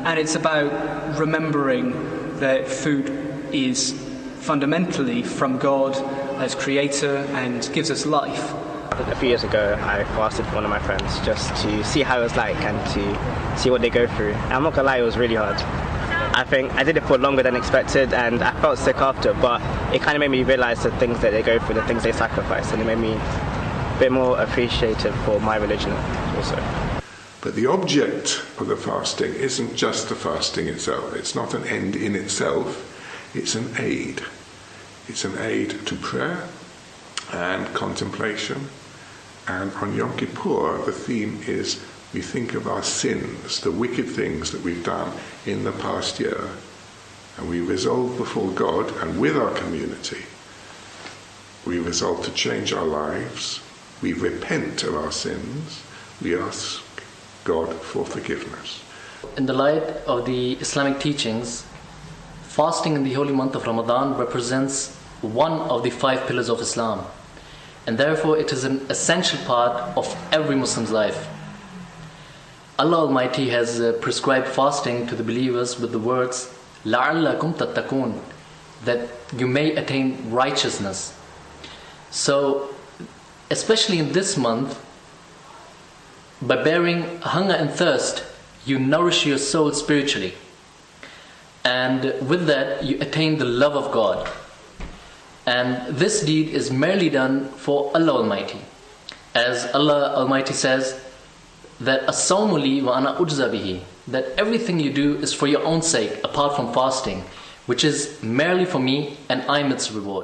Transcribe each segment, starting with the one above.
And it's about remembering that food is fundamentally from God as creator and gives us life. A few years ago, I fasted for one of my friends just to see how it was like and to see what they go through. And I'm not gonna lie, it was really hard. I think I did it for longer than expected, and I felt sick after, but it kind of made me realize the things that they go through, the things they sacrifice, and it made me a bit more appreciative for my religion also. But the object of the fasting isn't just the fasting itself. It's not an end in itself. It's an aid. It's an aid to prayer and contemplation. And on Yom Kippur, the theme is we think of our sins, the wicked things that we've done in the past year, and we resolve before God and with our community. We resolve to change our lives. We repent of our sins. We ask God for forgiveness. In the light of the Islamic teachings, fasting in the holy month of Ramadan represents one of the 5 pillars of Islam, and therefore it is an essential part of every Muslim's life. Allah Almighty has prescribed fasting to the believers with the words لَعَلَّكُمْ تَتَّقُونَ, that you may attain righteousness. So, especially in this month, by bearing hunger and thirst, you nourish your soul spiritually. And with that, you attain the love of God. And this deed is merely done for Allah Almighty. As Allah Almighty says, that as-sawmu li wa ana ujza bihi, that everything you do is for your own sake, apart from fasting, which is merely for me, and I'm its reward.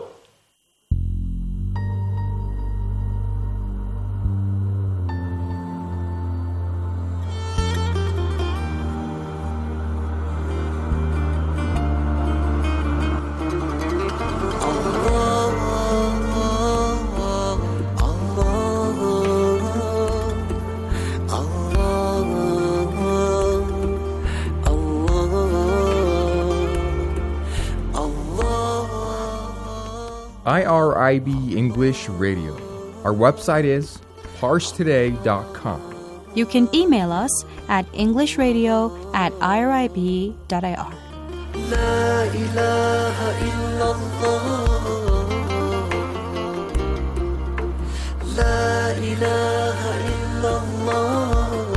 IRIB English Radio. Our website is parstoday.com. You can email us at englishradio@irib.ir. La ilaha illallah. La ilaha illallah.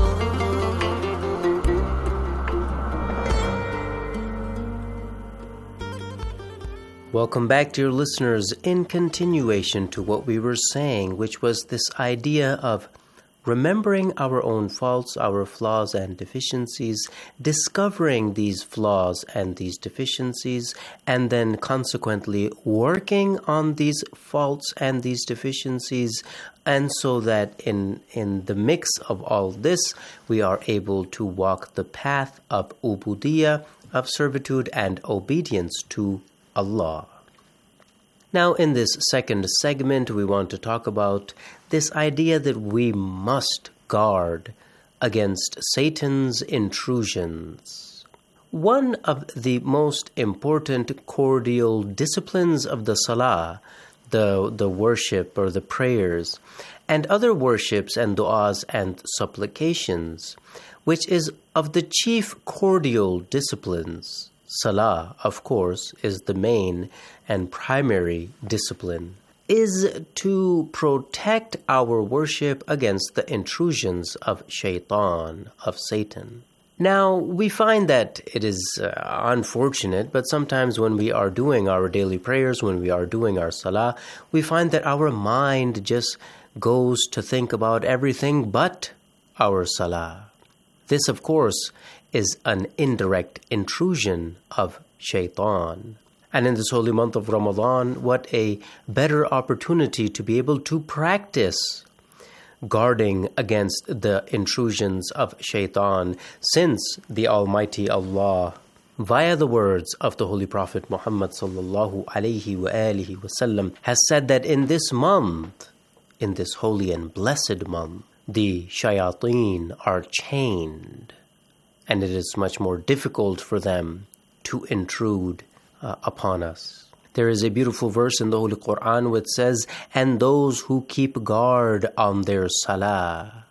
Welcome back, dear listeners, in continuation to what we were saying, which was this idea of remembering our own faults, our flaws and deficiencies, discovering these flaws and these deficiencies, and then consequently working on these faults and these deficiencies, and so that in the mix of all this, we are able to walk the path of ubudiyah, of servitude and obedience to Allah. Now, in this second segment, we want to talk about this idea that we must guard against Satan's intrusions. One of the most important cordial disciplines of the salah, the worship or the prayers, and other worships and du'as and supplications, which is of the chief cordial disciplines. Salah, of course, is the main and primary discipline, is to protect our worship against the intrusions of shaitan, of Satan. Now, we find that it is unfortunate, but sometimes when we are doing our daily prayers, when we are doing our salah, we find that our mind just goes to think about everything but our salah. This, of course, is an indirect intrusion of shaitan. And in this holy month of Ramadan, what a better opportunity to be able to practice guarding against the intrusions of shaitan, since the Almighty Allah, via the words of the Holy Prophet Muhammad sallallahu alaihi wasallam, has said that in this month, in this holy and blessed month, the shayateen are chained, and it is much more difficult for them to intrude upon us. There is a beautiful verse in the Holy Quran which says, "And those who keep guard on their salah."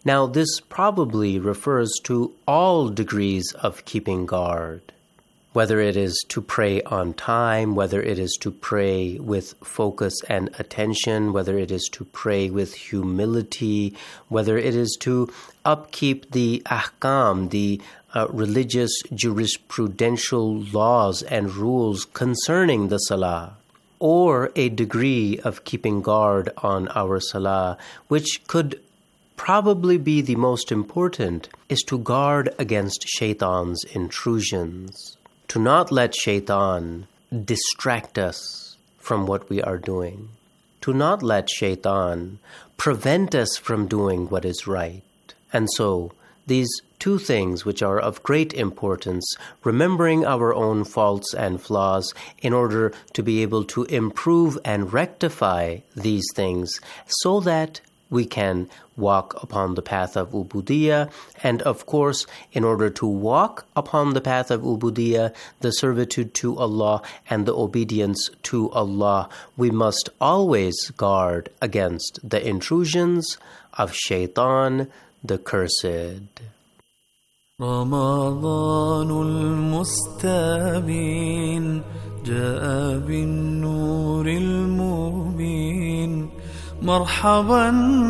Now, this probably refers to all degrees of keeping guard, whether it is to pray on time, whether it is to pray with focus and attention, whether it is to pray with humility, whether it is to upkeep the ahkam, the religious jurisprudential laws and rules concerning the salah, or a degree of keeping guard on our salah, which could probably be the most important, is to guard against shaitan's intrusions, to not let shaitan distract us from what we are doing, to not let shaitan prevent us from doing what is right. And so, these two things which are of great importance, remembering our own faults and flaws in order to be able to improve and rectify these things so that we can walk upon the path of Ubudiyya, and of course, in order to walk upon the path of Ubudiyya, the servitude to Allah and the obedience to Allah, we must always guard against the intrusions of Shaitan, the cursed. رمضان المستبين جاء بالنور المبين مرحبا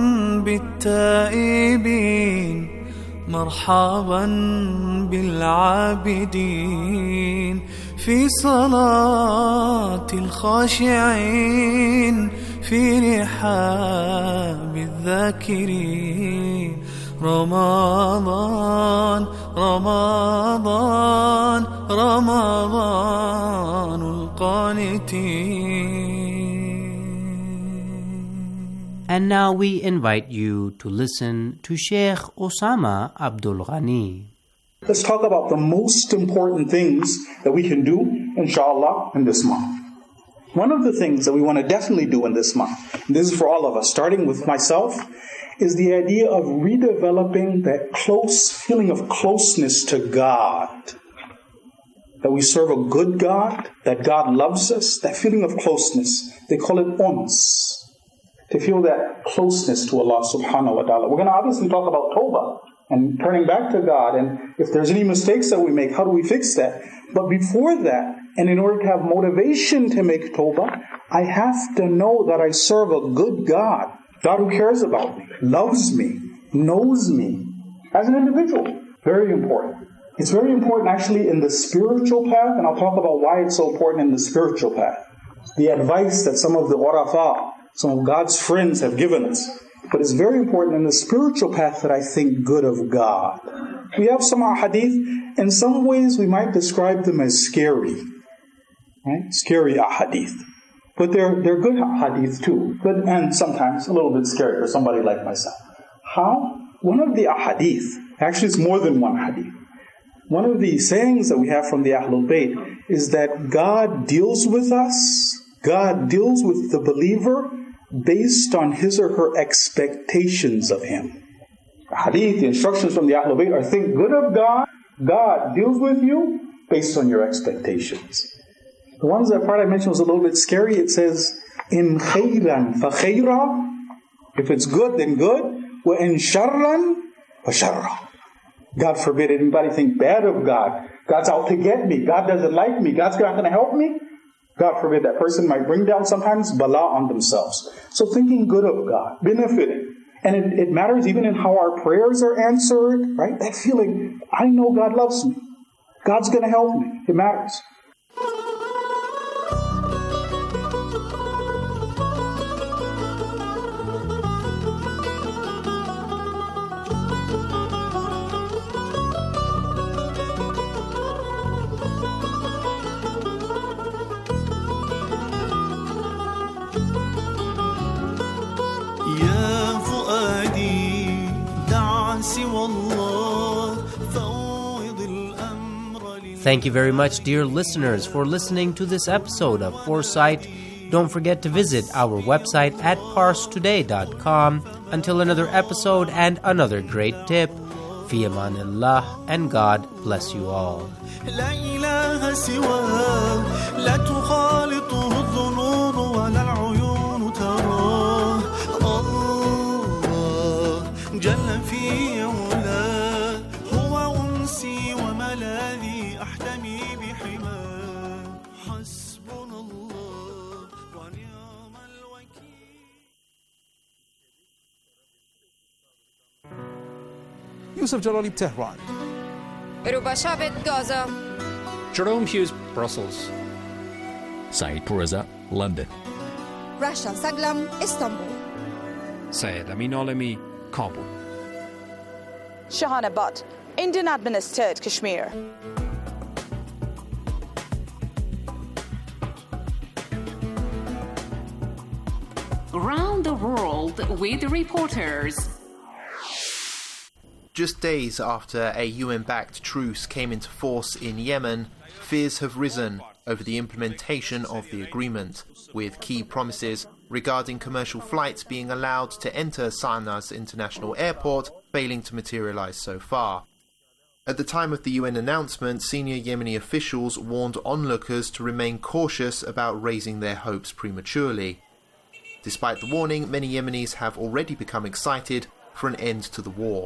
بالتائبين مرحبا بالعابدين في صلاة الخاشعين في رحاب الذاكرين رمضان رمضان رمضان القانتين. And now we invite you to listen to Sheikh Osama Abdul Ghani. Let's talk about the most important things that we can do, inshallah, in this month. One of the things that we want to definitely do in this month, and this is for all of us, starting with myself, is the idea of redeveloping that close feeling of closeness to God. That we serve a good God, that God loves us, that feeling of closeness. They call it ons. To feel that closeness to Allah subhanahu wa ta'ala. We're going to obviously talk about tawbah and turning back to God, and if there's any mistakes that we make, how do we fix that? But before that, and in order to have motivation to make tawbah, I have to know that I serve a good God. God who cares about me, loves me, knows me as an individual. Very important. It's very important actually in the spiritual path, and I'll talk about why it's so important in the spiritual path. The advice that some of the urafa, some of God's friends have given us. But it's very important in the spiritual path that I think good of God. We have some ahadith. In some ways we might describe them as scary. Right? Scary ahadith. But they're good hadith too. And sometimes a little bit scary for somebody like myself. How? One of the ahadith, actually it's more than one hadith. One of the sayings that we have from the Ahlul Bayt is that God deals with us, God deals with the believer based on his or her expectations of him. The hadith, the instructions from the Ahlul Bayt are think good of God, God deals with you based on your expectations. The ones that part I mentioned was a little bit scary. It says, in khayran fa khayra, if it's good, then good. Wa in sharran fa sharra. God forbid anybody think bad of God. God's out to get me. God doesn't like me. God's not going to help me. God forbid that person might bring down sometimes bala on themselves. So thinking good of God, benefiting. And it matters even in how our prayers are answered, right? That feeling, I know God loves me. God's going to help me. It matters. Thank you very much, dear listeners, for listening to this episode of Foresight. Don't forget to visit our website at parstoday.com. Until another episode and another great tip, fi amanillah, and God bless you all. لا إله سواه لا تخالطه الظنون ولا العيون تراه الله جل في الذي أحتمي بحماه حسبنا الله ونعم الوكيل. Yusuf Jalali, Tehran. Rubashavit, Gaza. Jerome Hughes, Brussels. Saeed Pourreza, London. Rashan Saglam, Istanbul. Syed Amin Alami, Kabul. Shahana Butt, Indian-administered Kashmir. Around the world with reporters. Just days after a UN-backed truce came into force in Yemen, fears have risen over the implementation of the agreement, with key promises regarding commercial flights being allowed to enter Sana's international airport failing to materialise so far. At the time of the UN announcement, senior Yemeni officials warned onlookers to remain cautious about raising their hopes prematurely. Despite the warning, many Yemenis have already become excited for an end to the war.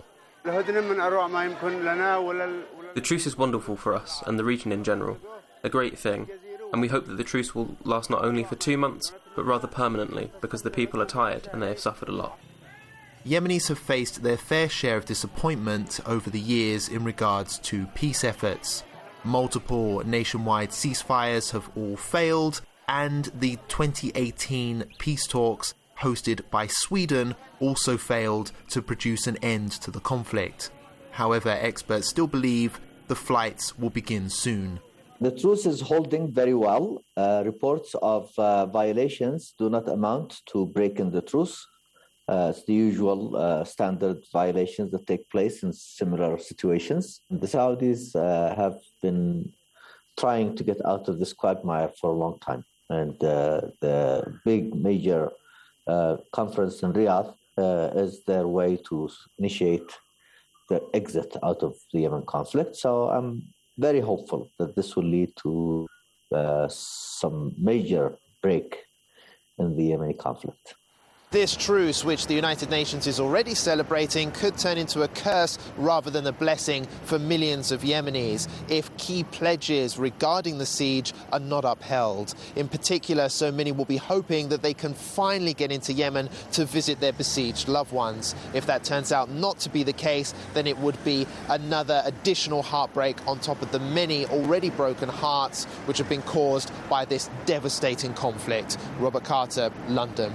The truce is wonderful for us and the region in general, a great thing, and we hope that the truce will last not only for 2 months, but rather permanently, because the people are tired and they have suffered a lot. Yemenis have faced their fair share of disappointment over the years in regards to peace efforts. Multiple nationwide ceasefires have all failed, and the 2018 peace talks hosted by Sweden also failed to produce an end to the conflict. However, experts still believe the flights will begin soon. The truce is holding very well. Reports of violations do not amount to breaking the truce. It's the usual standard violations that take place in similar situations. The Saudis have been trying to get out of this quagmire for a long time. And the big major conference in Riyadh is their way to initiate the exit out of the Yemen conflict. So I'm very hopeful that this will lead to some major break in the Yemeni conflict. This truce, which the United Nations is already celebrating, could turn into a curse rather than a blessing for millions of Yemenis if key pledges regarding the siege are not upheld. In particular, so many will be hoping that they can finally get into Yemen to visit their besieged loved ones. If that turns out not to be the case, then it would be another additional heartbreak on top of the many already broken hearts which have been caused by this devastating conflict. Robert Carter, London.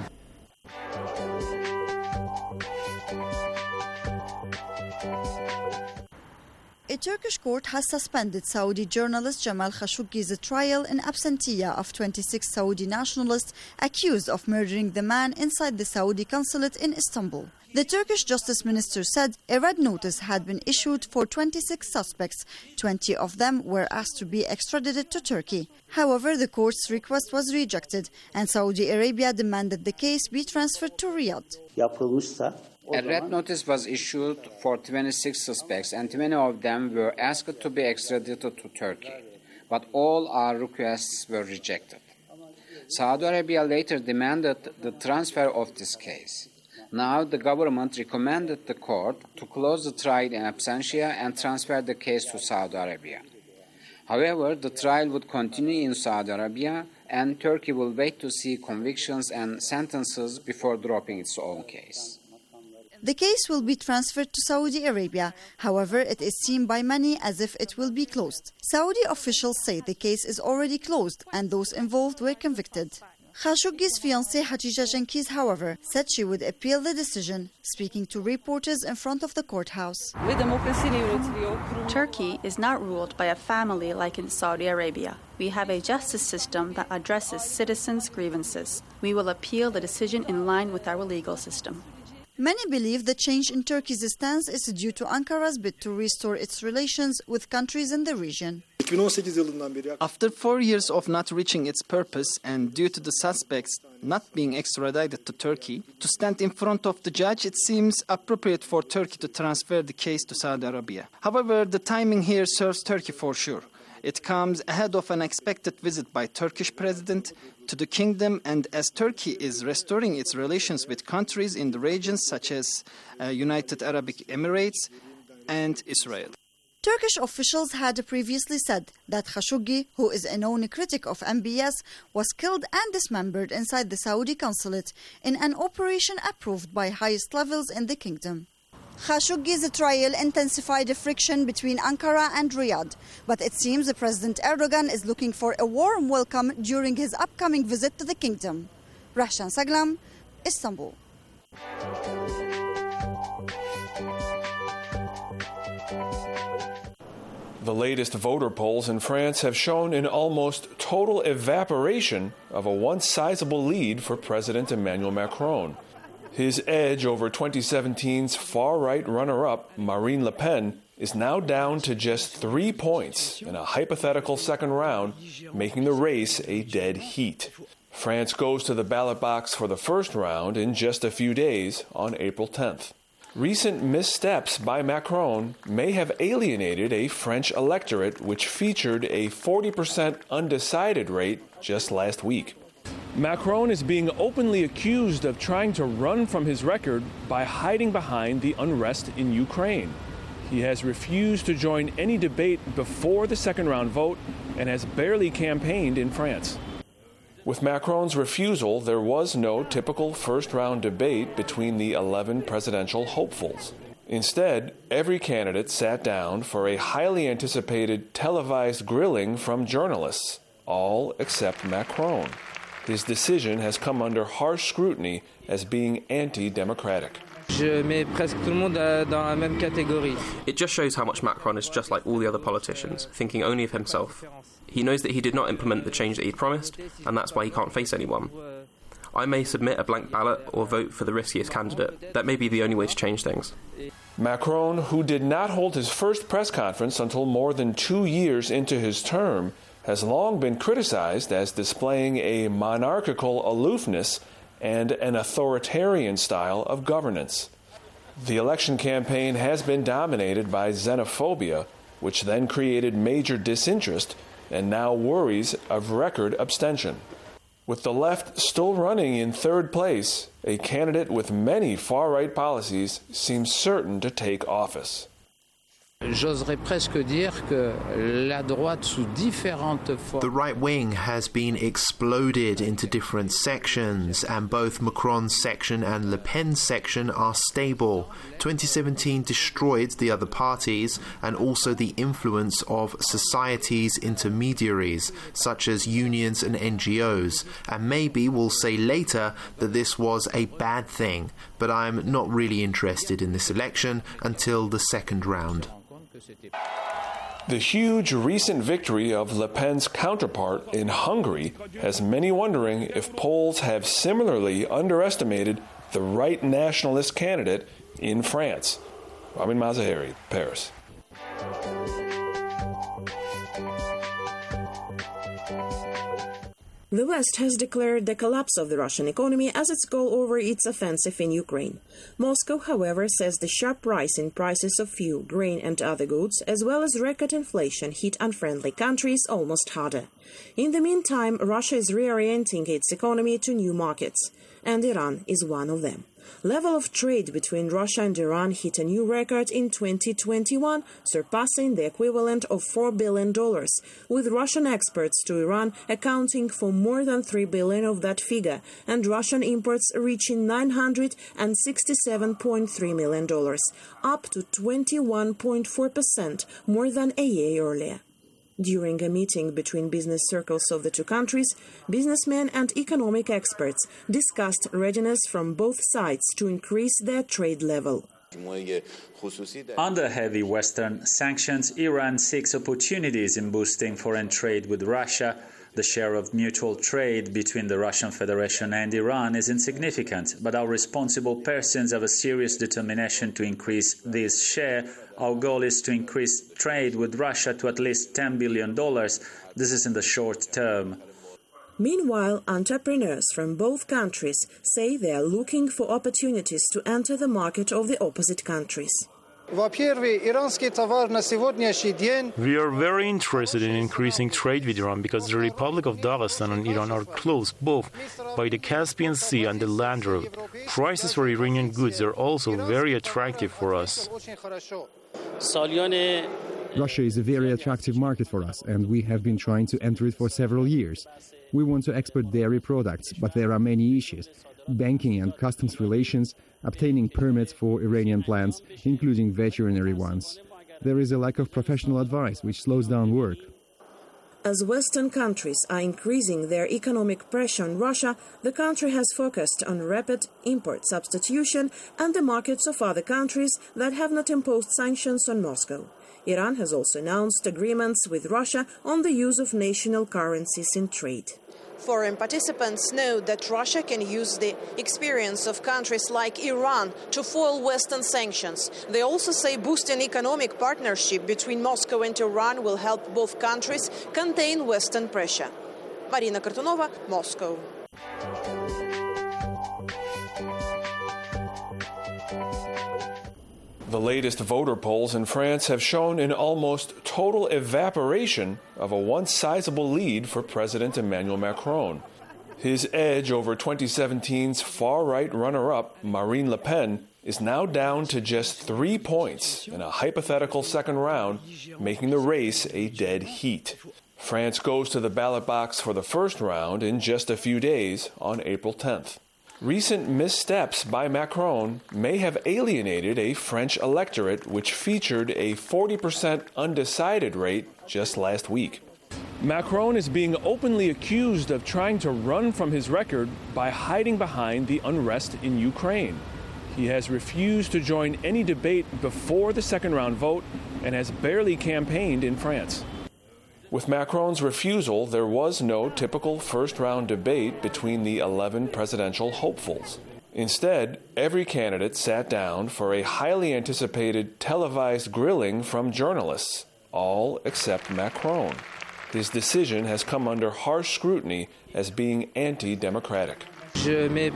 A Turkish court has suspended Saudi journalist Jamal Khashoggi's trial in absentia of 26 Saudi nationalists accused of murdering the man inside the Saudi consulate in Istanbul. The Turkish Justice Minister said a red notice had been issued for 26 suspects. 20 of them were asked to be extradited to Turkey. However, the court's request was rejected, and Saudi Arabia demanded the case be transferred to Riyadh. A red notice was issued for 26 suspects, and many of them were asked to be extradited to Turkey. But all our requests were rejected. Saudi Arabia later demanded the transfer of this case. Now, the government recommended the court to close the trial in absentia and transfer the case to Saudi Arabia. However, the trial would continue in Saudi Arabia, and Turkey will wait to see convictions and sentences before dropping its own case. The case will be transferred to Saudi Arabia. However, it is seen by many as if it will be closed. Saudi officials say the case is already closed and those involved were convicted. Khashoggi's fiancée Hatice Cengiz, however, said she would appeal the decision, speaking to reporters in front of the courthouse. Turkey is not ruled by a family like in Saudi Arabia. We have a justice system that addresses citizens' grievances. We will appeal the decision in line with our legal system. Many believe the change in Turkey's stance is due to Ankara's bid to restore its relations with countries in the region. After 4 years of not reaching its purpose and due to the suspects not being extradited to Turkey, to stand in front of the judge, it seems appropriate for Turkey to transfer the case to Saudi Arabia. However, the timing here serves Turkey for sure. It comes ahead of an expected visit by Turkish president to the kingdom, and as Turkey is restoring its relations with countries in the region such as United Arab Emirates and Israel. Turkish officials had previously said that Khashoggi, who is a known critic of MBS, was killed and dismembered inside the Saudi consulate in an operation approved by highest levels in the kingdom. Khashoggi's trial intensified the friction between Ankara and Riyadh, but it seems President Erdogan is looking for a warm welcome during his upcoming visit to the kingdom. Rahshan Saglam, Istanbul. The latest voter polls in France have shown an almost total evaporation of a once sizable lead for President Emmanuel Macron. His edge over 2017's far-right runner-up, Marine Le Pen, is now down to just 3 points in a hypothetical second round, making the race a dead heat. France goes to the ballot box for the first round in just a few days on April 10th. Recent missteps by Macron may have alienated a French electorate which featured a 40% undecided rate just last week. Macron is being openly accused of trying to run from his record by hiding behind the unrest in Ukraine. He has refused to join any debate before the second round vote and has barely campaigned in France. With Macron's refusal, there was no typical first-round debate between the 11 presidential hopefuls. Instead, every candidate sat down for a highly anticipated televised grilling from journalists, all except Macron. His decision has come under harsh scrutiny as being anti-democratic. It just shows how much Macron is just like all the other politicians, thinking only of himself. He knows that he did not implement the change that he promised, and that's why he can't face anyone. I may submit a blank ballot or vote for the riskiest candidate. That may be the only way to change things. Macron, who did not hold his first press conference until more than 2 years into his term, has long been criticized as displaying a monarchical aloofness and an authoritarian style of governance. The election campaign has been dominated by xenophobia, which then created major disinterest and now worries of record abstention. With the left still running in third place, a candidate with many far-right policies seems certain to take office. J'oserais presque dire que la droite sous différentes formes. The right wing has been exploded into different sections, and both Macron's section and Le Pen's section are stable. 2017 destroyed the other parties and also the influence of society's intermediaries, such as unions and NGOs, and maybe we'll say later that this was a bad thing, but I'm not really interested in this election until the second round. The huge recent victory of Le Pen's counterpart in Hungary has many wondering if polls have similarly underestimated the right nationalist candidate in France. Ramin Mazaheri, Paris. The West has declared the collapse of the Russian economy as its goal over its offensive in Ukraine. Moscow, however, says the sharp rise in prices of fuel, grain and other goods, as well as record inflation, hit unfriendly countries almost harder. In the meantime, Russia is reorienting its economy to new markets, and Iran is one of them. Level of trade between Russia and Iran hit a new record in 2021, surpassing the equivalent of $4 billion, with Russian exports to Iran accounting for more than $3 billion of that figure, and Russian imports reaching $967.3 million, up to 21.4% more than a year earlier. During a meeting between business circles of the two countries, businessmen and economic experts discussed readiness from both sides to increase their trade level. Under heavy Western sanctions, Iran seeks opportunities in boosting foreign trade with Russia. The share of mutual trade between the Russian Federation and Iran is insignificant, but our responsible persons have a serious determination to increase this share. Our goal is to increase trade with Russia to at least $10 billion. This is in the short term. Meanwhile, entrepreneurs from both countries say they are looking for opportunities to enter the market of the opposite countries. We are very interested in increasing trade with Iran because the Republic of Dagestan and Iran are close both by the Caspian Sea and the land route. Prices for Iranian goods are also very attractive for us. Russia is a very attractive market for us, and we have been trying to enter it for several years. We want to export dairy products, but there are many issues. Banking and customs relations, obtaining permits for Iranian plants, including veterinary ones. There is a lack of professional advice, which slows down work. As Western countries are increasing their economic pressure on Russia, the country has focused on rapid import substitution and the markets of other countries that have not imposed sanctions on Moscow. Iran has also announced agreements with Russia on the use of national currencies in trade. Foreign participants know that Russia can use the experience of countries like Iran to foil Western sanctions. They also say boosting economic partnership between Moscow and Iran will help both countries contain Western pressure. Marina Kartunova, Moscow. The latest voter polls in France have shown an almost total evaporation of a once sizable lead for President Emmanuel Macron. His edge over 2017's far-right runner-up, Marine Le Pen, is now down to just 3 points in a hypothetical second round, making the race a dead heat. France goes to the ballot box for the first round in just a few days on April 10th. Recent missteps by Macron may have alienated a French electorate which featured a 40% undecided rate just last week. Macron is being openly accused of trying to run from his record by hiding behind the unrest in Ukraine. He has refused to join any debate before the second round vote and has barely campaigned in France. With Macron's refusal, there was no typical first-round debate between the 11 presidential hopefuls. Instead, every candidate sat down for a highly anticipated televised grilling from journalists, all except Macron. His decision has come under harsh scrutiny as being anti-democratic. It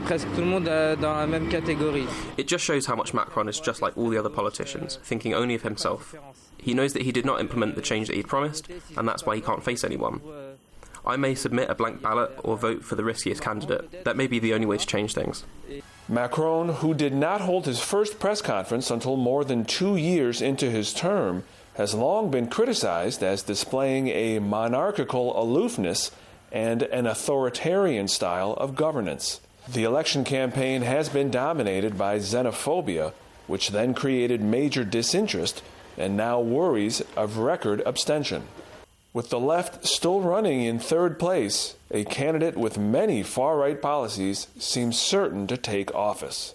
just shows how much Macron is just like all the other politicians, thinking only of himself. He knows that he did not implement the change that he'd promised, and that's why he can't face anyone. I may submit a blank ballot or vote for the riskiest candidate. That may be the only way to change things. Macron, who did not hold his first press conference until more than 2 years into his term, has long been criticized as displaying a monarchical aloofness and an authoritarian style of governance. The election campaign has been dominated by xenophobia, which then created major disinterest and now worries of record abstention. With the left still running in third place, a candidate with many far-right policies seems certain to take office.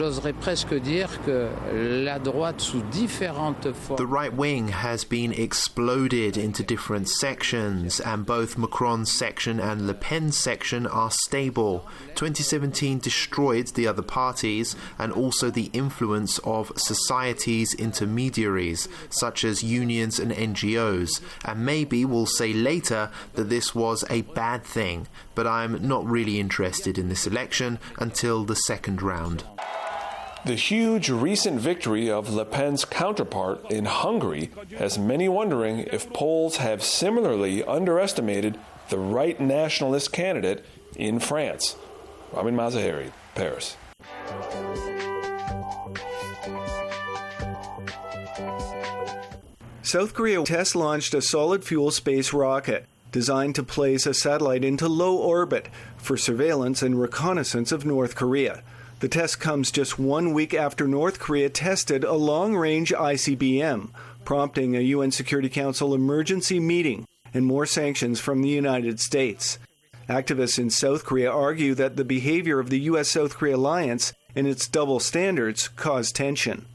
The right wing has been exploded into different sections, and both Macron's section and Le Pen's section are stable. 2017 destroyed the other parties and also the influence of society's intermediaries, such as unions and NGOs, and maybe we'll say later that this was a bad thing, but I'm not really interested in this election until the second round. The huge recent victory of Le Pen's counterpart in Hungary has many wondering if polls have similarly underestimated the right nationalist candidate in France. Ramin Mazaheri, Paris. South Korea test-launched a solid-fuel space rocket designed to place a satellite into low orbit for surveillance and reconnaissance of North Korea. The test comes just 1 week after North Korea tested a long-range ICBM, prompting a UN Security Council emergency meeting and more sanctions from the United States. Activists in South Korea argue that the behavior of the U.S.-South Korea alliance and its double standards cause tension.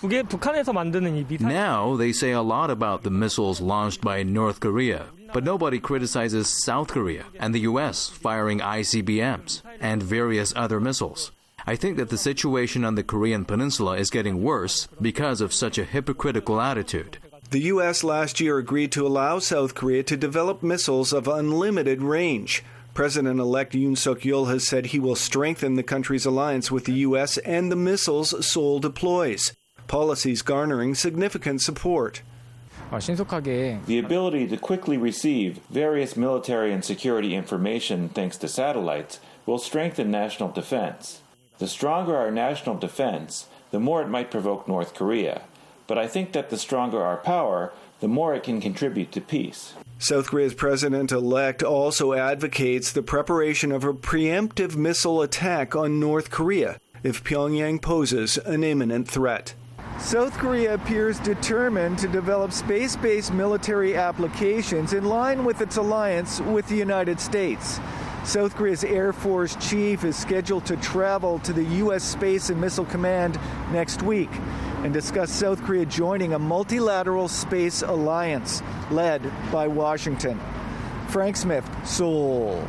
Now they say a lot about the missiles launched by North Korea, but nobody criticizes South Korea and the U.S. firing ICBMs and various other missiles. I think that the situation on the Korean peninsula is getting worse because of such a hypocritical attitude. The U.S. last year agreed to allow South Korea to develop missiles of unlimited range. President-elect Yoon Suk-yeol has said he will strengthen the country's alliance with the U.S. and the missiles Seoul deploys, policies garnering significant support. The ability to quickly receive various military and security information thanks to satellites will strengthen national defense. The stronger our national defense, the more it might provoke North Korea. But I think that the stronger our power, the more it can contribute to peace. South Korea's president-elect also advocates the preparation of a preemptive missile attack on North Korea if Pyongyang poses an imminent threat. South Korea appears determined to develop space-based military applications in line with its alliance with the United States. South Korea's Air Force chief is scheduled to travel to the U.S. Space and Missile Command next week and discuss South Korea joining a multilateral space alliance led by Washington. Frank Smith, Seoul.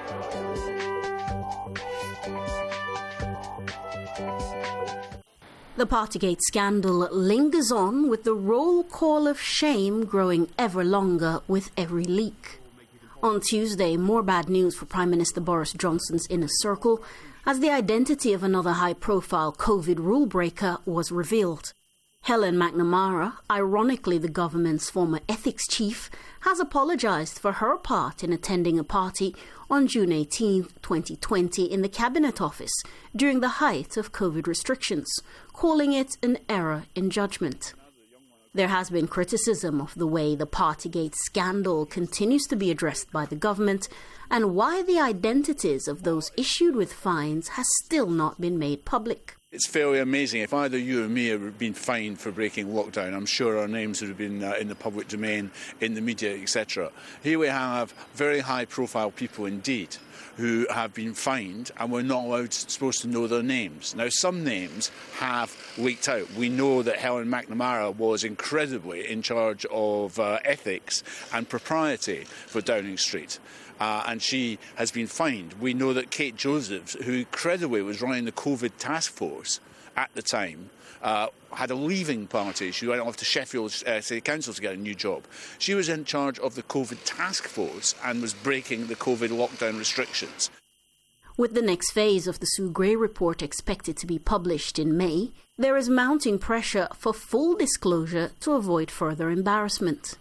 The Partygate scandal lingers on, with the roll call of shame growing ever longer with every leak. On Tuesday, more bad news for Prime Minister Boris Johnson's inner circle, as the identity of another high-profile COVID rule breaker was revealed. Helen McNamara, ironically the government's former ethics chief, has apologised for her part in attending a party on June 18, 2020 in the Cabinet Office during the height of COVID restrictions, calling it an error in judgment. There has been criticism of the way the Partygate scandal continues to be addressed by the government and why the identities of those issued with fines has still not been made public. It's fairly amazing. If either you or me had been fined for breaking lockdown, I'm sure our names would have been in the public domain, in the media, etc. Here we have very high-profile people indeed who have been fined, and we're not supposed to know their names. Now, some names have leaked out. We know that Helen McNamara was incredibly in charge of ethics and propriety for Downing Street. And she has been fined. We know that Kate Josephs, who credibly was running the COVID task force at the time, had a leaving party. She went off to Sheffield City Council to get a new job. She was in charge of the COVID task force and was breaking the COVID lockdown restrictions. With the next phase of the Sue Gray report expected to be published in May, there is mounting pressure for full disclosure to avoid further embarrassment.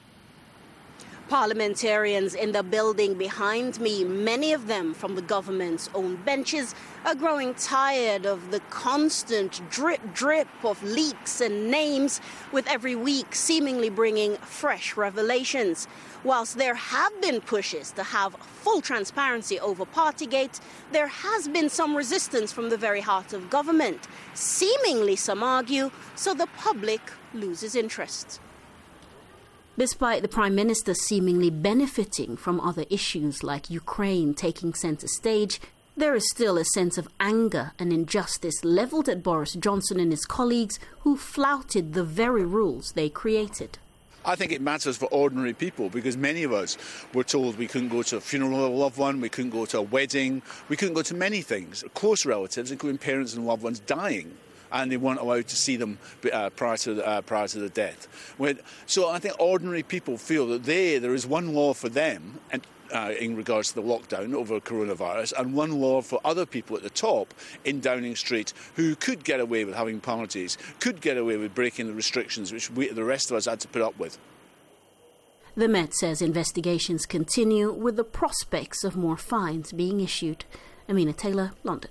Parliamentarians in the building behind me, many of them from the government's own benches, are growing tired of the constant drip of leaks and names, with every week seemingly bringing fresh revelations. Whilst there have been pushes to have full transparency over Partygate, there has been some resistance from the very heart of government. Seemingly, some argue, so the public loses interest. Despite the Prime Minister seemingly benefiting from other issues like Ukraine taking centre stage, there is still a sense of anger and injustice levelled at Boris Johnson and his colleagues who flouted the very rules they created. I think it matters for ordinary people because many of us were told we couldn't go to a funeral of a loved one, we couldn't go to a wedding, we couldn't go to many things. Close relatives, including parents and loved ones, dying, and they weren't allowed to see them prior to the death. So I think ordinary people feel that there is one law for them and in regards to the lockdown over coronavirus, and one law for other people at the top in Downing Street who could get away with having parties, could get away with breaking the restrictions which the rest of us had to put up with. The Met says investigations continue with the prospects of more fines being issued. Amina Taylor, London.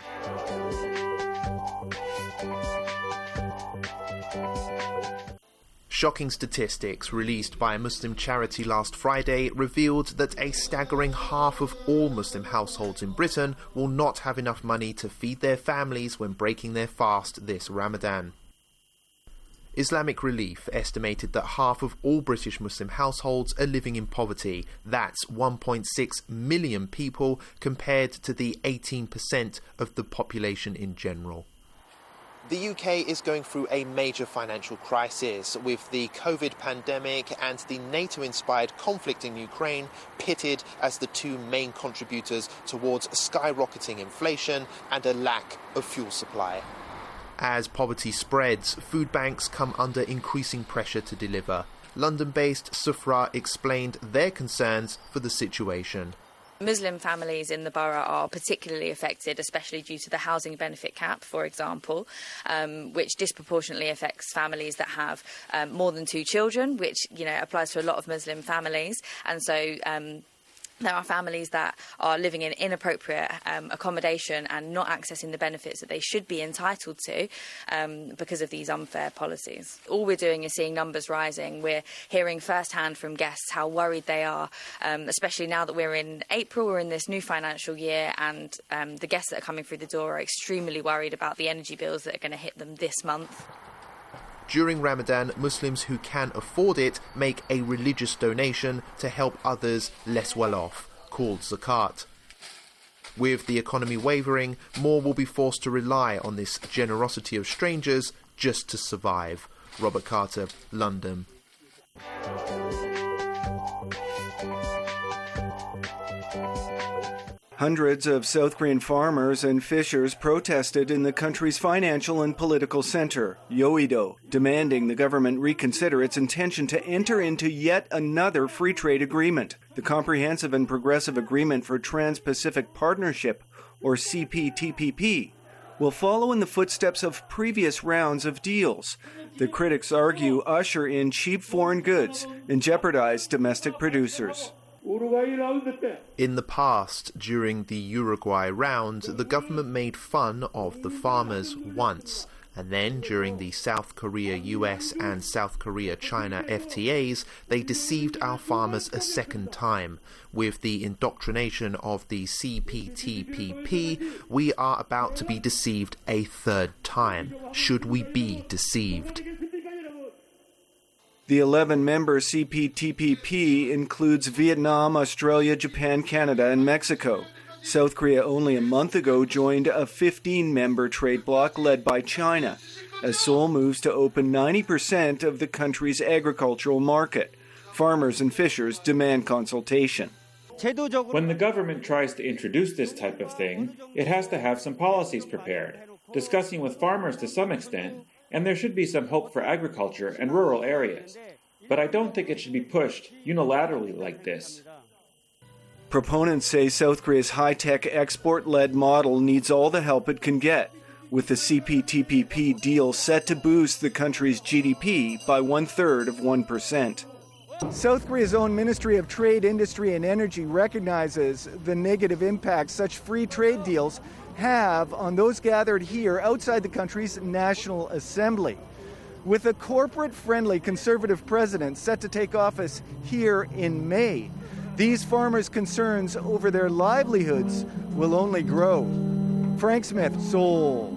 Shocking statistics released by a Muslim charity last Friday revealed that a staggering half of all Muslim households in Britain will not have enough money to feed their families when breaking their fast this Ramadan. Islamic Relief estimated that half of all British Muslim households are living in poverty. That's 1.6 million people compared to the 18% of the population in general. The UK is going through a major financial crisis, with the COVID pandemic and the NATO-inspired conflict in Ukraine pitted as the two main contributors towards skyrocketing inflation and a lack of fuel supply. As poverty spreads, food banks come under increasing pressure to deliver. London-based Sufra explained their concerns for the situation. Muslim families in the borough are particularly affected, especially due to the housing benefit cap, for example, which disproportionately affects families that have more than 2 children, which applies to a lot of Muslim families. And so There are families that are living in inappropriate accommodation and not accessing the benefits that they should be entitled to because of these unfair policies. All we're doing is seeing numbers rising. We're hearing firsthand from guests how worried they are, especially now that we're in April, we're in this new financial year, and the guests that are coming through the door are extremely worried about the energy bills that are going to hit them this month. During Ramadan, Muslims who can afford it make a religious donation to help others less well off, called zakat. With the economy wavering, more will be forced to rely on this generosity of strangers just to survive. Robert Carter, London. Hundreds of South Korean farmers and fishers protested in the country's financial and political center, Yeouido, demanding the government reconsider its intention to enter into yet another free trade agreement. The Comprehensive and Progressive Agreement for Trans-Pacific Partnership, or CPTPP, will follow in the footsteps of previous rounds of deals. The critics argue usher in cheap foreign goods and jeopardize domestic producers. In the past, during the Uruguay round, the government made fun of the farmers once, and then during the South Korea-US and South Korea-China FTAs, they deceived our farmers a second time. With the indoctrination of the CPTPP, we are about to be deceived a third time. Should we be deceived? The 11-member CPTPP includes Vietnam, Australia, Japan, Canada, and Mexico. South Korea only a month ago joined a 15-member trade bloc led by China, as Seoul moves to open 90% of the country's agricultural market. Farmers and fishers demand consultation. When the government tries to introduce this type of thing, it has to have some policies prepared, discussing with farmers to some extent, and there should be some hope for agriculture and rural areas. But I don't think it should be pushed unilaterally like this. Proponents say South Korea's high-tech export-led model needs all the help it can get, with the CPTPP deal set to boost the country's GDP by 1/3%. South Korea's own Ministry of Trade, Industry and Energy recognizes the negative impact such free trade deals have on those gathered here outside the country's National Assembly. With a corporate-friendly Conservative president set to take office here in May, these farmers' concerns over their livelihoods will only grow. Frank Smith, Seoul.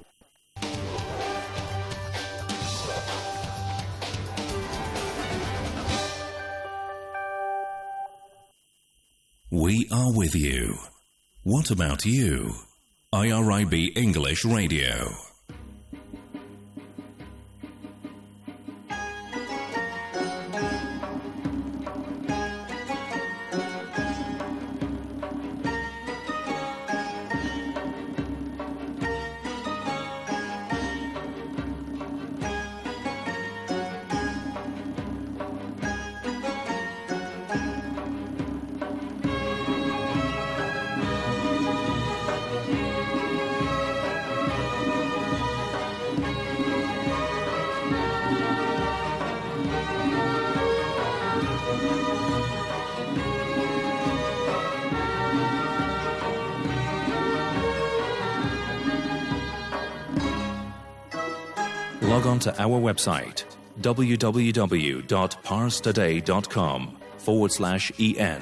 We are with you. What about you? IRIB English Radio. Log on to our website www.parstoday.com/en.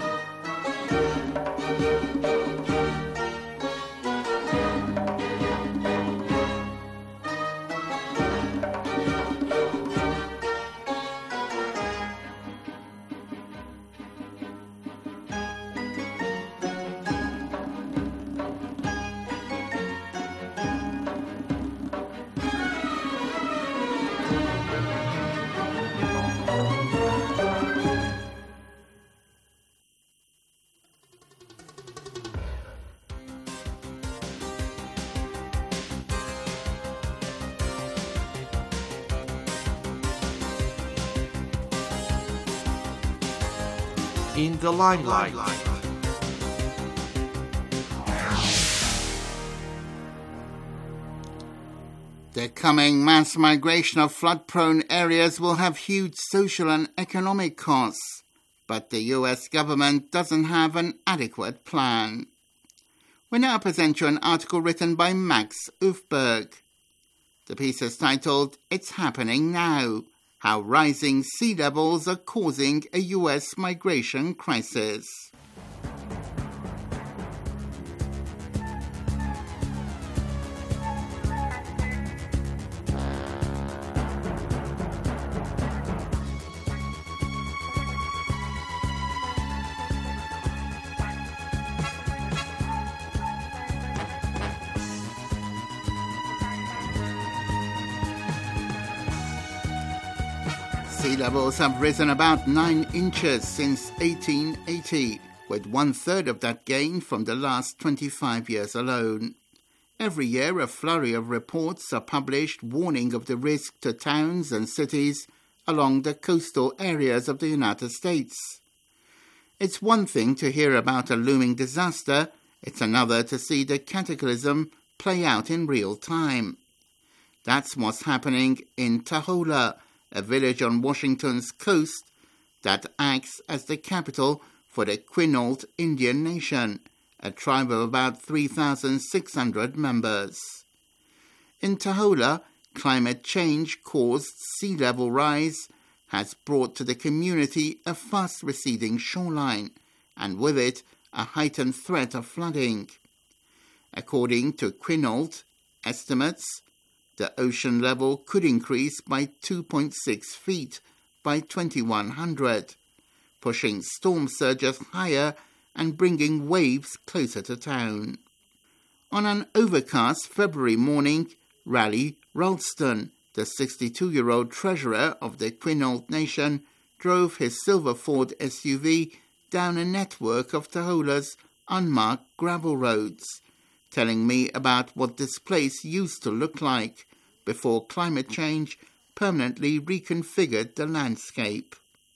In the limelight. The coming mass migration of flood-prone areas will have huge social and economic costs. but the US government doesn't have an adequate plan. We now present you an article written by Max Ufberg. The piece is titled, "It's Happening Now: How Rising Sea Levels Are Causing a US Migration Crisis." Sea levels have risen about 9 inches since 1880, with 1/3 of that gain from the last 25 years alone. Every year, a flurry of reports are published warning of the risk to towns and cities along the coastal areas of the United States. It's one thing to hear about a looming disaster, it's another to see the cataclysm play out in real time. That's what's happening in Taholah, a village on Washington's coast that acts as the capital for the Quinault Indian Nation, a tribe of about 3,600 members. In Taholah, climate change-caused sea level rise has brought to the community a fast-receding shoreline, and with it a heightened threat of flooding. According to Quinault estimates, the ocean level could increase by 2.6 feet by 2100, pushing storm surges higher and bringing waves closer to town. On an overcast February morning, Raleigh Ralston, the 62-year-old treasurer of the Quinault Nation, drove his silver Ford SUV down a network of Taholah's unmarked gravel roads, telling me about what this place used to look like before climate change permanently reconfigured the landscape.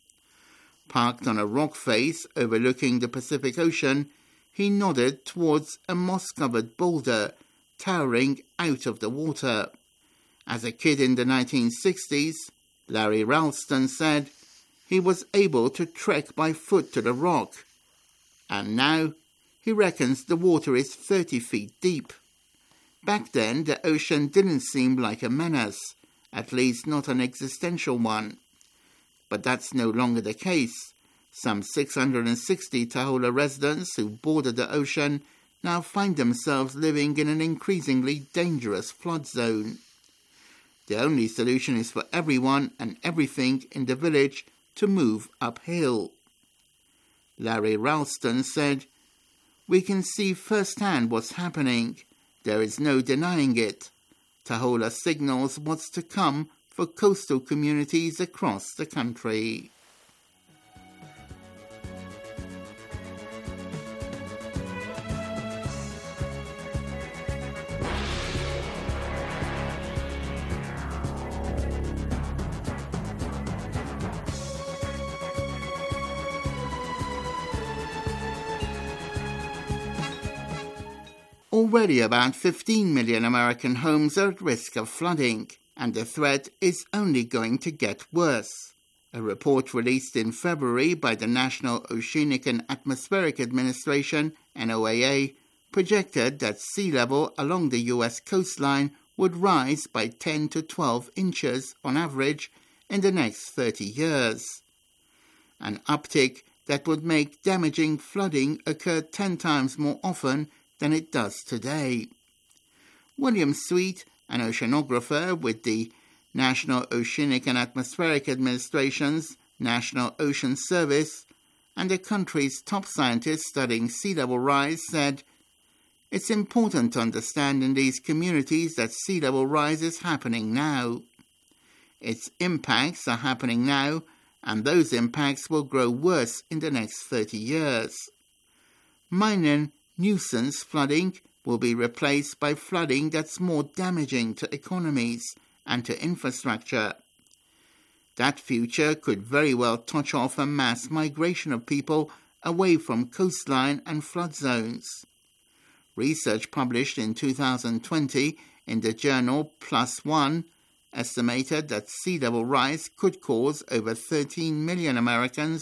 Parked on a rock face overlooking the Pacific Ocean, he nodded towards a moss-covered boulder towering out of the water. As a kid in the 1960s, Larry Ralston said, he was able to trek by foot to the rock, and now he reckons the water is 30 feet deep. Back then, the ocean didn't seem like a menace, at least not an existential one. But that's no longer the case. Some 660 Taholah residents who border the ocean now find themselves living in an increasingly dangerous flood zone. The only solution is for everyone and everything in the village to move uphill. Larry Ralston said, "We can see firsthand what's happening. There is no denying it. Taholah signals what's to come for coastal communities across the country." Already about 15 million American homes are at risk of flooding, and the threat is only going to get worse. A report released in February by the National Oceanic and Atmospheric Administration, NOAA, projected that sea level along the U.S. coastline would rise by 10 to 12 inches on average in the next 30 years. An uptick that would make damaging flooding occur 10 times more often than it does today. William Sweet, an oceanographer with the National Oceanic and Atmospheric Administration's National Ocean Service and the country's top scientist studying sea level rise, said, "It's important to understand in these communities that sea level rise is happening now. Its impacts are happening now, and those impacts will grow worse in the next 30 years. Minor nuisance flooding will be replaced by flooding that's more damaging to economies and to infrastructure. That future could very well touch off a mass migration of people away from coastline and flood zones." Research published in 2020 in the journal PLOS ONE estimated that sea level rise could cause over 13 million Americans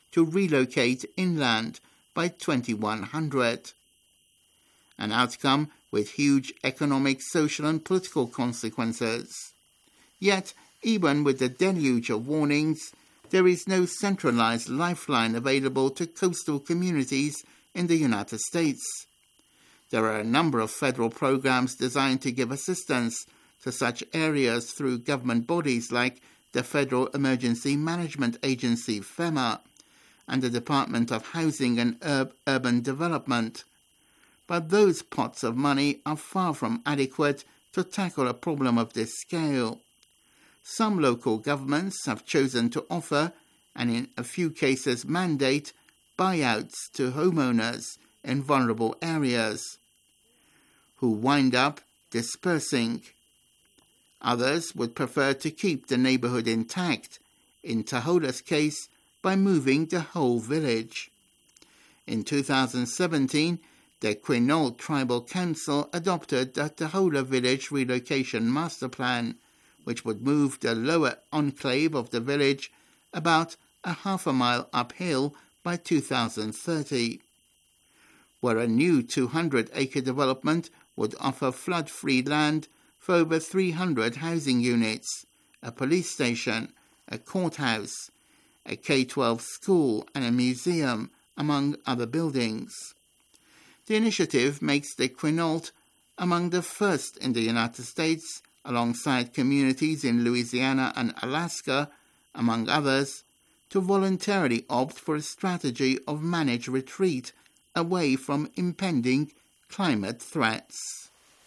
to relocate inland by 2100. An outcome with huge economic, social and political consequences. Yet, even with the deluge of warnings, there is no centralized lifeline available to coastal communities in the United States. There are a number of federal programs designed to give assistance to such areas through government bodies like the Federal Emergency Management Agency, FEMA, and the Department of Housing and Urban Development. But those pots of money are far from adequate to tackle a problem of this scale. Some local governments have chosen to offer, and in a few cases mandate, buyouts to homeowners in vulnerable areas, who wind up dispersing. Others would prefer to keep the neighborhood intact, in Tahola's case, by moving the whole village. In 2017, the Quinault Tribal Council adopted the Tahola Village Relocation Master Plan, which would move the lower enclave of the village about a half a mile uphill by 2030, where a new 200-acre development would offer flood-free land for over 300 housing units, a police station, a courthouse, a K-12 school and a museum, among other buildings. The initiative makes the Quinault among the first in the United States, alongside communities in Louisiana and Alaska, among others, to voluntarily opt for a strategy of managed retreat away from impending climate threats.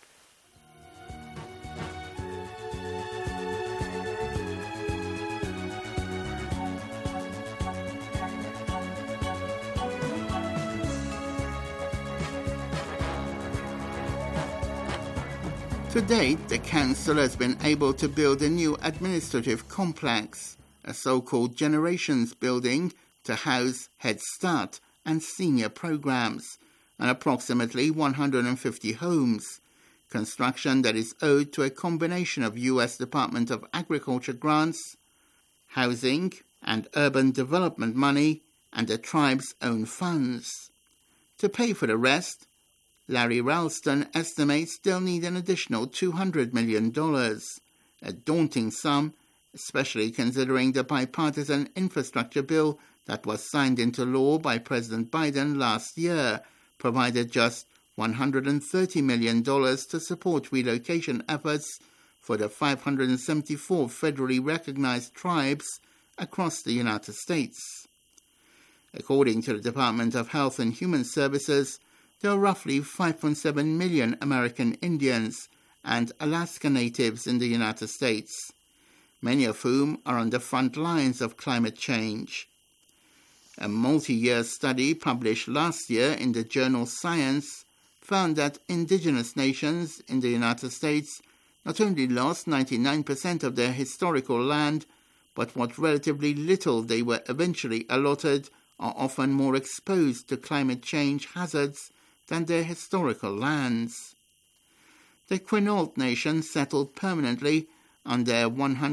To date, the Council has been able to build a new administrative complex, a so-called Generations building, to house Head Start and senior programs, and approximately 150 homes, construction that is owed to a combination of U.S. Department of Agriculture grants, housing and urban development money, and the tribe's own funds. To pay for the rest, Larry Ralston estimates they'll need an additional $200 million, a daunting sum, especially considering the bipartisan infrastructure bill that was signed into law by President Biden last year provided just $130 million to support relocation efforts for the 574 federally recognized tribes across the United States. According to the Department of Health and Human Services, there are roughly 5.7 million American Indians and Alaska Natives in the United States, many of whom are on the front lines of climate change. A multi-year study published last year in the journal Science found that indigenous nations in the United States not only lost 99% of their historical land, but what relatively little they were eventually allotted are often more exposed to climate change hazards than their historical lands. The Quinault Nation settled permanently on their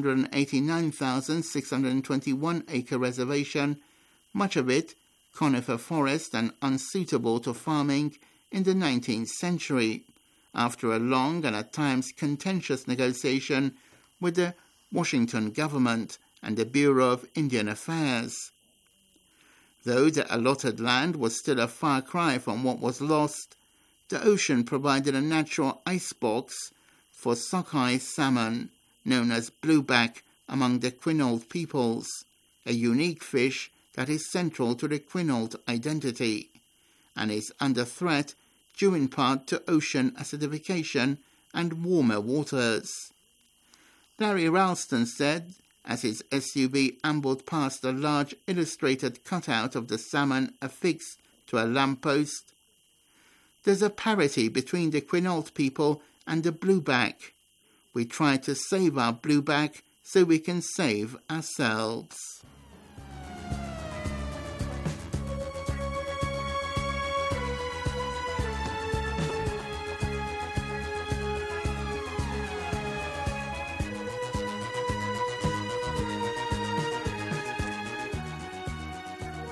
189,621-acre reservation, much of it conifer forest and unsuitable to farming, in the 19th century, after a long and at times contentious negotiation with the Washington government and the Bureau of Indian Affairs. Though the allotted land was still a far cry from what was lost, the ocean provided a natural icebox for sockeye salmon, known as blueback among the Quinault peoples, a unique fish that is central to the Quinault identity, and is under threat due in part to ocean acidification and warmer waters. Larry Ralston said, as his SUV ambled past a large illustrated cutout of the salmon affixed to a lamppost, "There's a parity between the Quinault people and the blueback. We try to save our blueback so we can save ourselves."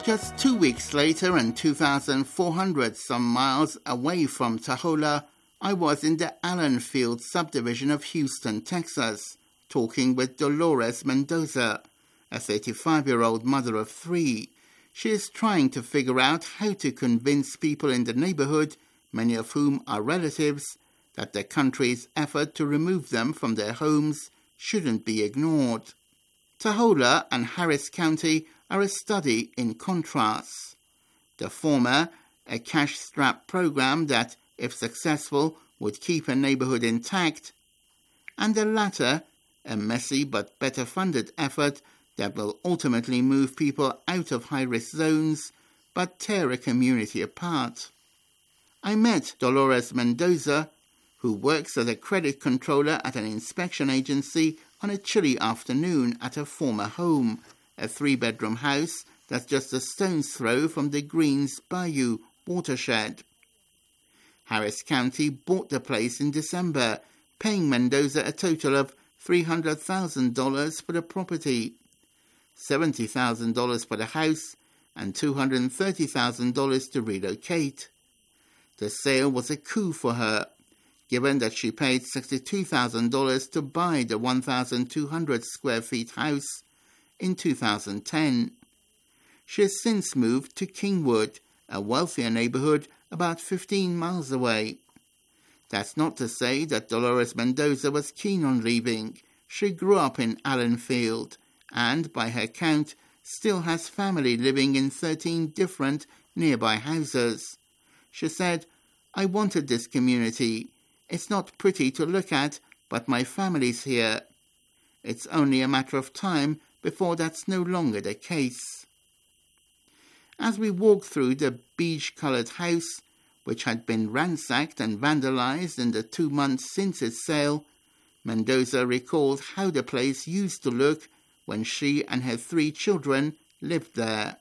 Just 2 weeks later and 2,400 some miles away from Taholah, I was in the Allenfield subdivision of Houston, Texas, talking with Dolores Mendoza, a 35-year-old mother of 3. She is trying to figure out how to convince people in the neighborhood, many of whom are relatives, that the country's effort to remove them from their homes shouldn't be ignored. Taholah and Harris County are a study in contrasts. The former, a cash-strapped program that, if successful, would keep a neighborhood intact, and the latter, a messy but better-funded effort that will ultimately move people out of high-risk zones but tear a community apart. I met Dolores Mendoza, who works as a credit controller at an inspection agency, on a chilly afternoon at her former home, a 3-bedroom house that's just a stone's throw from the Greens Bayou watershed. Harris County bought the place in December, paying Mendoza a total of $300,000 for the property, $70,000 for the house, and $230,000 to relocate. The sale was a coup for her, given that she paid $62,000 to buy the 1,200 square feet house in 2010. She has since moved to Kingwood, a wealthier neighborhood about 15 miles away. That's not to say that Dolores Mendoza was keen on leaving. She grew up in Allenfield and, by her count, still has family living in 13 different nearby houses. She said, "I wanted this community. It's not pretty to look at, but my family's here. It's only a matter of time before that's no longer the case." As we walked through the beige-coloured house, which had been ransacked and vandalized in the 2 months since its sale, Mendoza recalled how the place used to look when she and her 3 children lived there.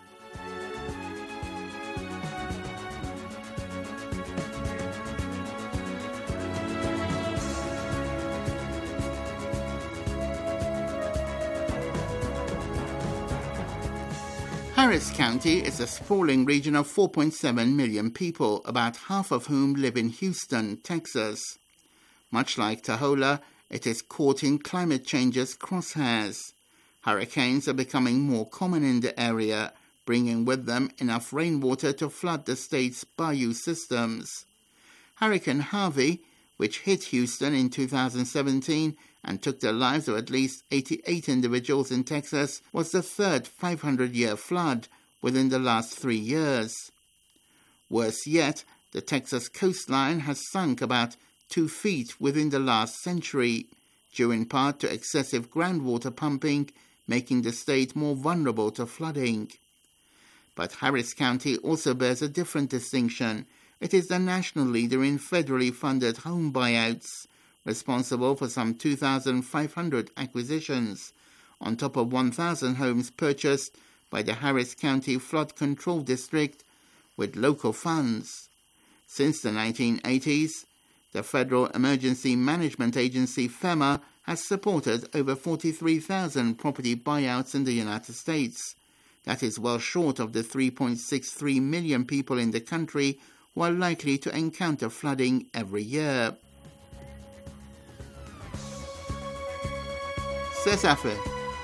Harris County is a sprawling region of 4.7 million people, about half of whom live in Houston, Texas. Much like Taholah, it is caught in climate change's crosshairs. Hurricanes are becoming more common in the area, bringing with them enough rainwater to flood the state's bayou systems. Hurricane Harvey, which hit Houston in 2017 and took the lives of at least 88 individuals in Texas, was the third 500-year flood within the last 3 years. Worse yet, the Texas coastline has sunk about 2 feet within the last century, due in part to excessive groundwater pumping, making the state more vulnerable to flooding. But Harris County also bears a different distinction. It is the national leader in federally funded home buyouts, responsible for some 2,500 acquisitions, on top of 1,000 homes purchased by the Harris County Flood Control District with local funds. Since the 1980s, the Federal Emergency Management Agency, FEMA, has supported over 43,000 property buyouts in the United States. That is well short of the 3.63 million people in the country who are likely to encounter flooding every year. C'est ça fait.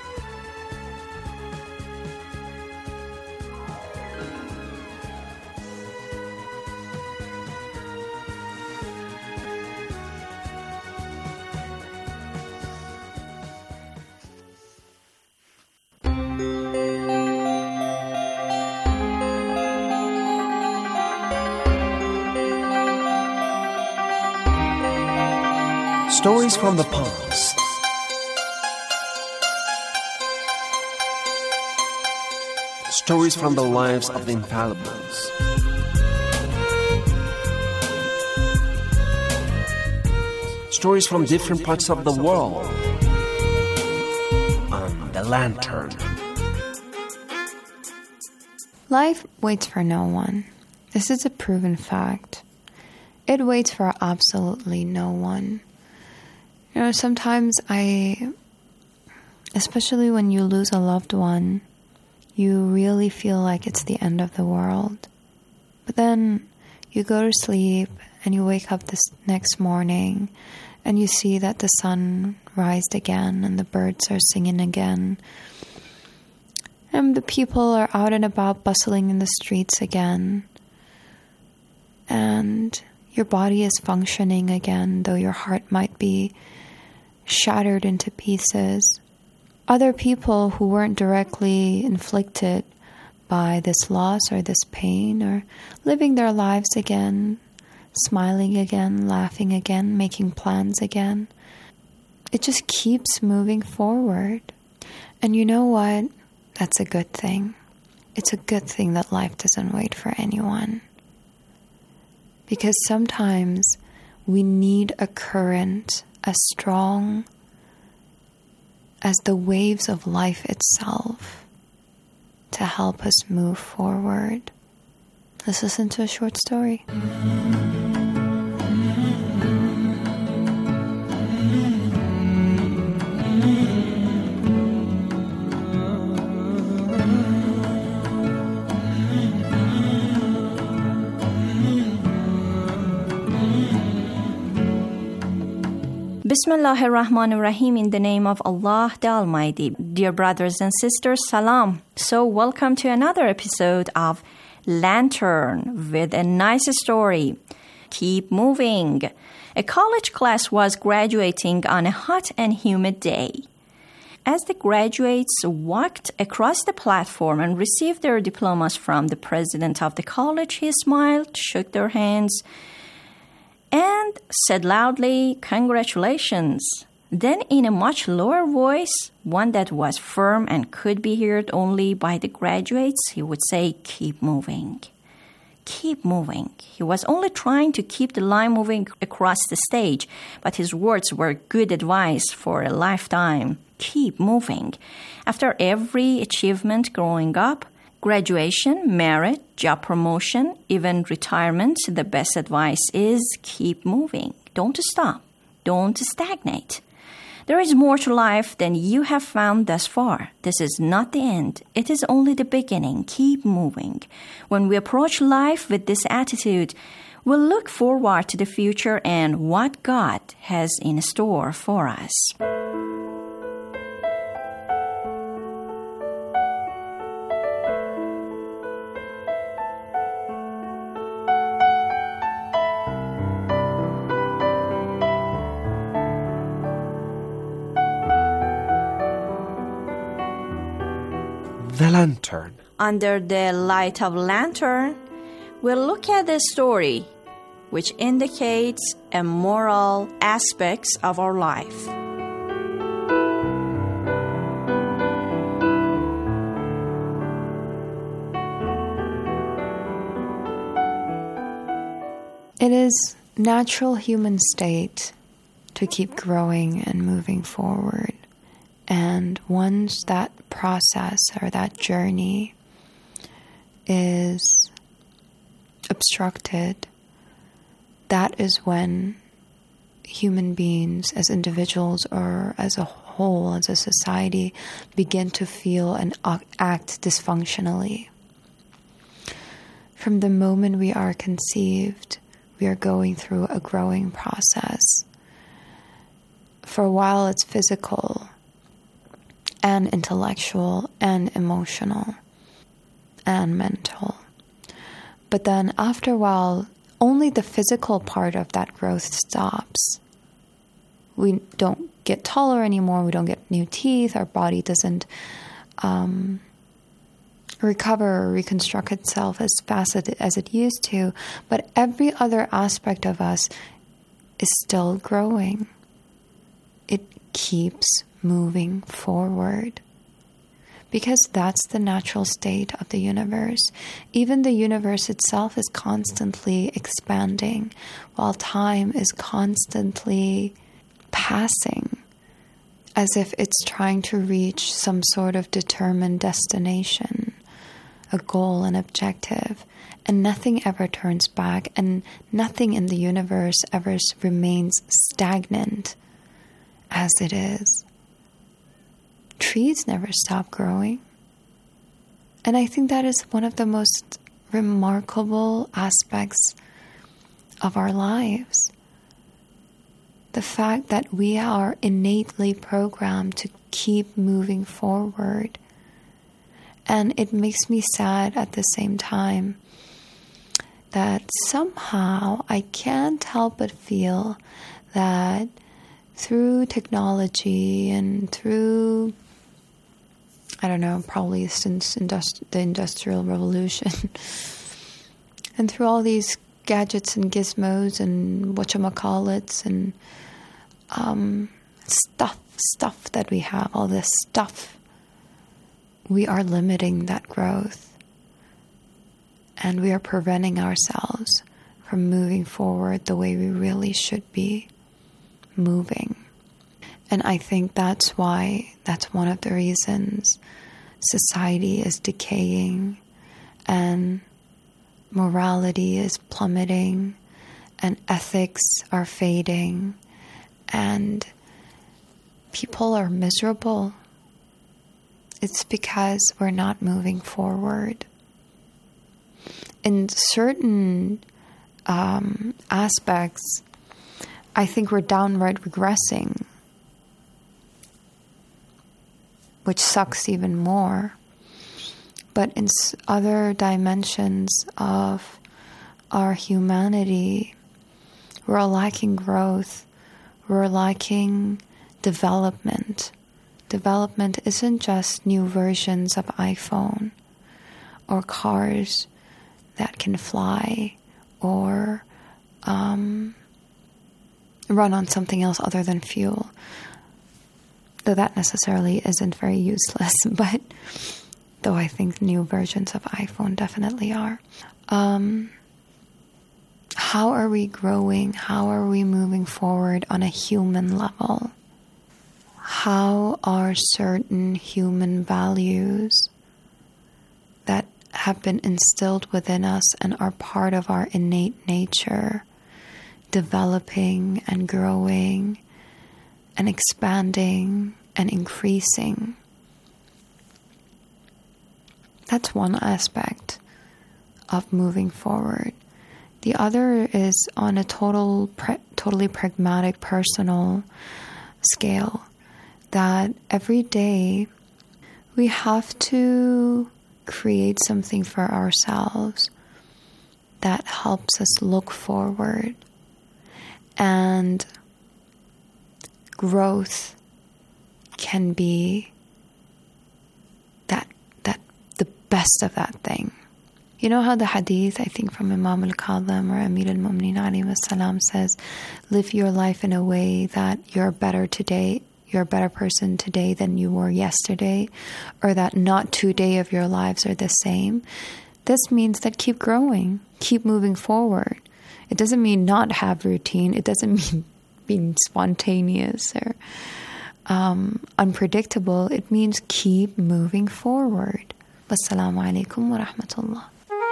Stories from the past. Stories from the lives of the infallibles. Stories from different parts of the world. On The Lantern. Life waits for no one. This is a proven fact. It waits for absolutely no one. You know, sometimes especially when you lose a loved one, you really feel like it's the end of the world. But then you go to sleep and you wake up this next morning and you see that the sun rised again and the birds are singing again. And the people are out and about bustling in the streets again. And your body is functioning again, though your heart might be shattered into pieces. Other people who weren't directly inflicted by this loss or this pain are living their lives again, smiling again, laughing again, making plans again. It just keeps moving forward. And you know what? That's a good thing. It's a good thing that life doesn't wait for anyone. Because sometimes we need a current as strong as the waves of life itself to help us move forward. Let's listen to a short story. Bismillahir Rahmanir Rahim, in the name of Allah the Almighty. Dear brothers and sisters, salam. So welcome to another episode of Lantern with a nice story. Keep moving. A college class was graduating on a hot and humid day. As the graduates walked across the platform and received their diplomas from the president of the college, he smiled, shook their hands, and said loudly, "Congratulations." Then in a much lower voice, one that was firm and could be heard only by the graduates, he would say, "Keep moving. Keep moving." He was only trying to keep the line moving across the stage, but his words were good advice for a lifetime. Keep moving. After every achievement growing up, graduation, merit, job promotion, even retirement, the best advice is keep moving. Don't stop. Don't stagnate. There is more to life than you have found thus far. This is not the end. It is only the beginning. Keep moving. When we approach life with this attitude, we'll look forward to the future and what God has in store for us. The Lantern. Under the light of lantern, we'll look at the story which indicates a moral aspects of our life. It is natural human state to keep growing and moving forward. And once that process or that journey is obstructed, that is when human beings as individuals or as a whole, as a society, begin to feel and act dysfunctionally. From the moment we are conceived, we are going through a growing process. For a while it's physical and intellectual and emotional and mental. But then after a while, only the physical part of that growth stops. We don't get taller anymore, we don't get new teeth, our body doesn't recover or reconstruct itself as fast as it used to, but every other aspect of us is still growing. It keeps moving forward. Because that's the natural state of the universe. Even the universe itself is constantly expanding, while time is constantly passing, as if it's trying to reach some sort of determined destination, a goal, an objective, and nothing ever turns back, and nothing in the universe ever remains stagnant as it is. Trees never stop growing. And I think that is one of the most remarkable aspects of our lives. The fact that we are innately programmed to keep moving forward. And it makes me sad at the same time that somehow I can't help but feel that through technology and through, I don't know, probably since the Industrial Revolution, and through all these gadgets and gizmos and whatchamacallits and stuff that we have, all this stuff, we are limiting that growth. And we are preventing ourselves from moving forward the way we really should be moving. And I think that's one of the reasons society is decaying and morality is plummeting and ethics are fading and people are miserable. It's because we're not moving forward. In certain aspects, I think we're downright regressing, which sucks even more. But in other dimensions of our humanity, we're lacking growth. We're lacking development. Development isn't just new versions of iPhone or cars that can fly or run on something else other than fuel. Though that necessarily isn't very useless, but though I think new versions of iPhone definitely are. How are we growing? How are we moving forward on a human level? How are certain human values that have been instilled within us and are part of our innate nature developing and growing and expanding and increasing? That's one aspect of moving forward. The other is on a totally pragmatic, personal scale, that every day we have to create something for ourselves that helps us look forward. And growth can be that the best of that thing. You know how the hadith, I think from Imam al-Kadhim or Amir al-Mu'mineen alayhi salam says, live your life in a way that you're better today, you're a better person today than you were yesterday, or that not 2 days of your lives are the same. This means that keep growing, keep moving forward. It doesn't mean not have routine. It doesn't mean being spontaneous or unpredictable. It means keep moving forward. Wassalamu alaikum wa rahmatullah.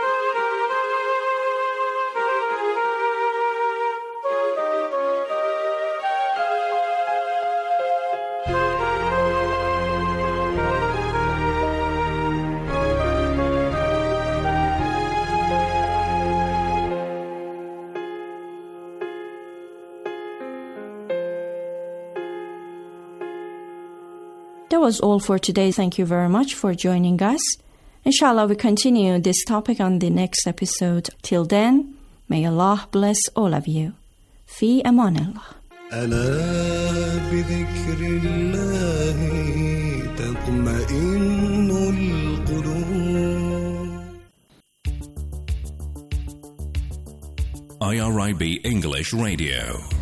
That was all for today. Thank you very much for joining us. Inshallah, we continue this topic on the next episode. Till then, may Allah bless all of you. Fi amanillah. ألا بذكر الله تطمئن القلوب. IRIB English Radio.